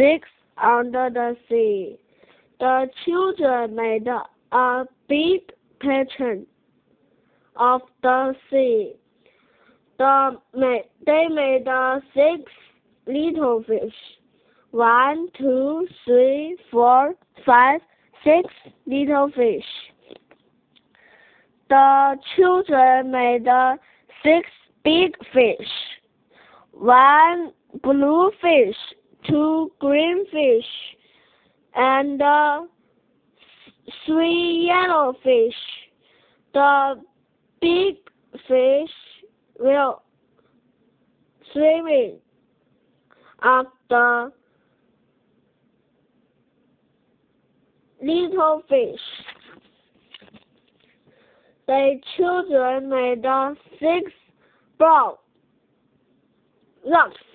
6 under the sea. The children made a big picture of the sea. They made 6 little fish. 1, 2, 3, 4, 5, 6 little fish. The children made 6 big fish. 1 blue fish, 2 green fish, and 3 yellow fish. The big fish were swimming up the little fish. The children made 6 brown rocks.